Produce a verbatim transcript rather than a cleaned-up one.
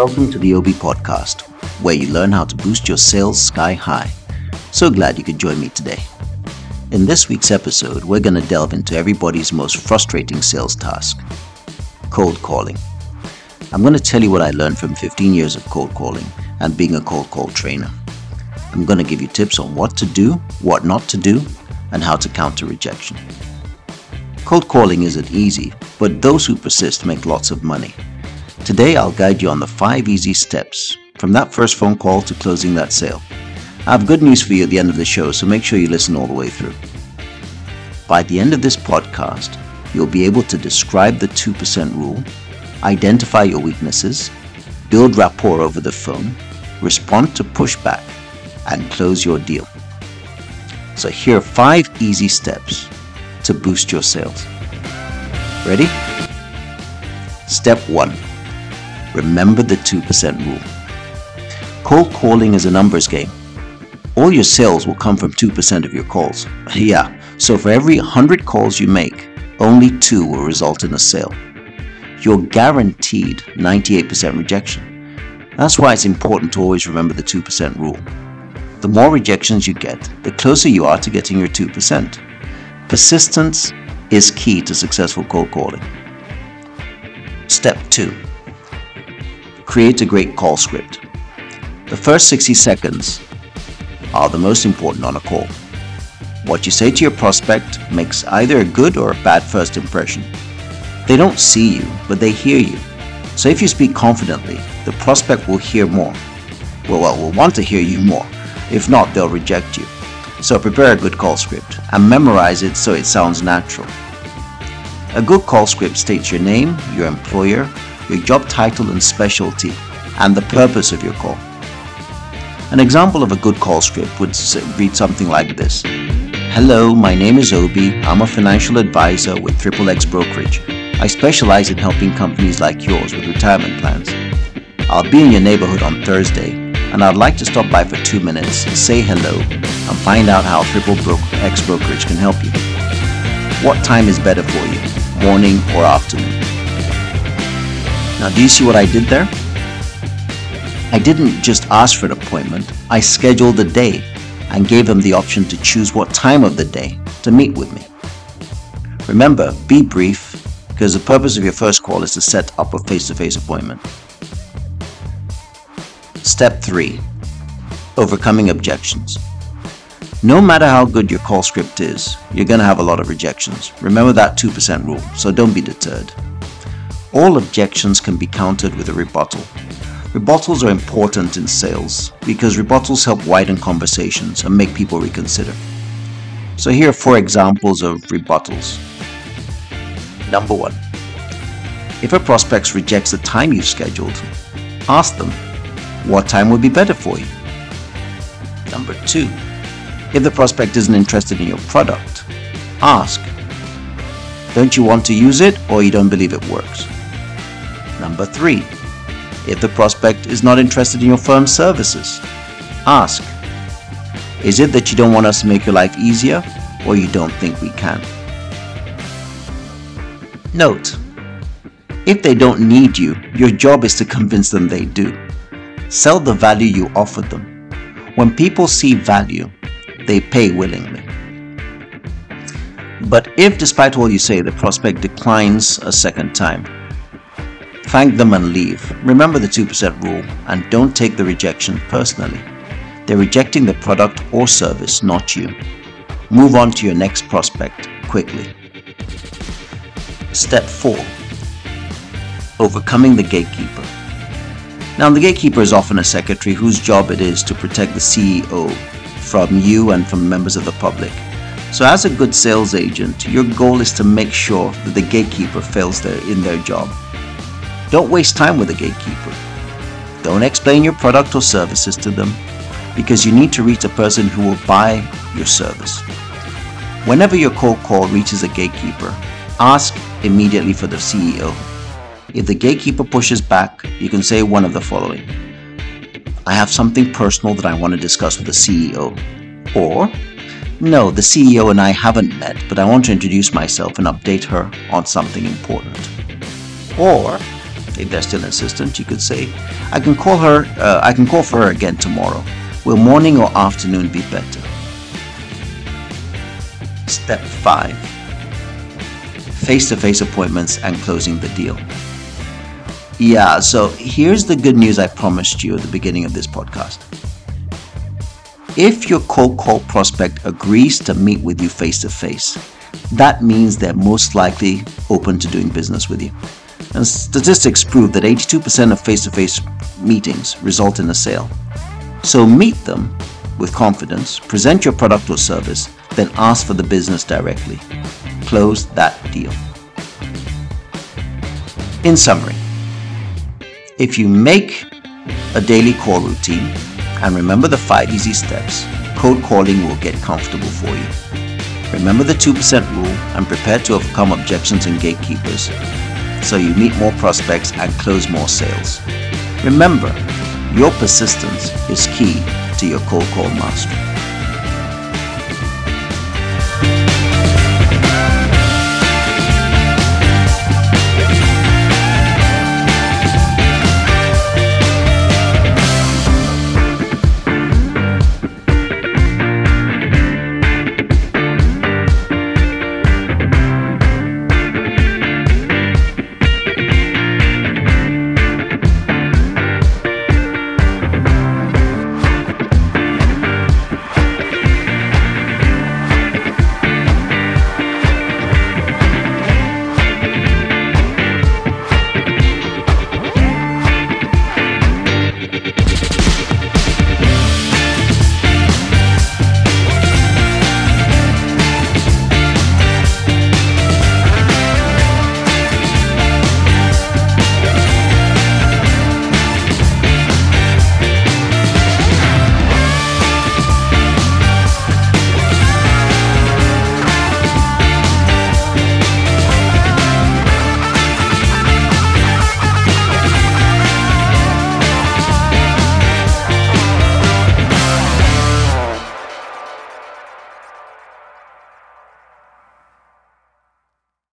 Welcome to the O B Podcast, where you learn how to boost your sales sky high. So glad you could join me today. In this week's episode, we're going to delve into everybody's most frustrating sales task, cold calling. I'm going to tell you what I learned from fifteen years of cold calling and being a cold call trainer. I'm going to give you tips on what to do, what not to do, and how to counter rejection. Cold calling isn't easy, but those who persist make lots of money. Today, I'll guide you on the five easy steps from that first phone call to closing that sale. I have good news for you at the end of the show, so make sure you listen all the way through. By the end of this podcast, you'll be able to describe the two percent rule, identify your weaknesses, build rapport over the phone, respond to pushback, and close your deal. So here are five easy steps to boost your sales. Ready? Step one. Remember the two percent rule. Cold calling is a numbers game. All your sales will come from two percent of your calls. Yeah, so for every one hundred calls you make, only two will result in a sale. You're guaranteed ninety-eight percent rejection. That's why it's important to always remember the two percent rule. The more rejections you get, the closer you are to getting your two percent. Persistence is key to successful cold calling. Step two. Create a great call script. The first sixty seconds are the most important on a call. What you say to your prospect makes either a good or a bad first impression. They don't see you, but they hear you. So if you speak confidently, the prospect will hear more. Well, well, will want to hear you more. If not, they'll reject you. So prepare a good call script and memorize it so it sounds natural. A good call script states your name, your employer, your job title and specialty, and the purpose of your call. An example of a good call script would read something like this. Hello, my name is Obi. I'm a financial advisor with Triple X Brokerage. I specialize in helping companies like yours with retirement plans. I'll be in your neighborhood on Thursday, and I'd like to stop by for two minutes, say hello, and find out how Triple X Brokerage can help you. What time is better for you, morning or afternoon? Now, do you see what I did there? I didn't just ask for an appointment, I scheduled a day and gave them the option to choose what time of the day to meet with me. Remember, be brief, because the purpose of your first call is to set up a face-to-face appointment. Step three. Overcoming objections. No matter how good your call script is, you're going to have a lot of rejections. Remember that two percent rule, so don't be deterred. All objections can be countered with a rebuttal. Rebuttals are important in sales because rebuttals help widen conversations and make people reconsider. So here are four examples of rebuttals. Number one. If a prospect rejects the time you've scheduled, ask them, what time would be better for you? Number two. If the prospect isn't interested in your product, ask, don't you want to use it or you don't believe it works? Number three. If the prospect is not interested in your firm's services, ask, is it that you don't want us to make your life easier or you don't think we can? Note, if they don't need you, your job is to convince them they do. Sell the value you offer them. When people see value, they pay willingly. But if, despite all you say, the prospect declines a second time, thank them and leave. Remember the two percent rule and don't take the rejection personally. They're rejecting the product or service, not you. Move on to your next prospect quickly. Step four. Overcoming the gatekeeper. Now, the gatekeeper is often a secretary whose job it is to protect the C E O from you and from members of the public. So as a good sales agent, your goal is to make sure that the gatekeeper fails their, in their job. Don't waste time with the gatekeeper. Don't explain your product or services to them because you need to reach a person who will buy your service. Whenever your cold call reaches a gatekeeper, ask immediately for the C E O. If the gatekeeper pushes back, you can say one of the following. I have something personal that I want to discuss with the C E O. Or, no, the C E O and I haven't met, but I want to introduce myself and update her on something important. Or, If they're still insistent, you could say, I can call her, uh, I can call for her again tomorrow. Will morning or afternoon be better? Step five. Face-to-face appointments and closing the deal. Yeah, so here's the good news I promised you at the beginning of this podcast. If your cold call prospect agrees to meet with you face-to-face, that means they're most likely open to doing business with you. And statistics prove that eighty-two percent of face-to-face meetings result in a sale. So meet them with confidence, present your product or service, then ask for the business directly. Close that deal. In summary, if you make a daily call routine and remember the five easy steps, cold calling will get comfortable for you. Remember the two percent rule and prepare to overcome objections and gatekeepers so you meet more prospects and close more sales. Remember, your persistence is key to your cold call mastery.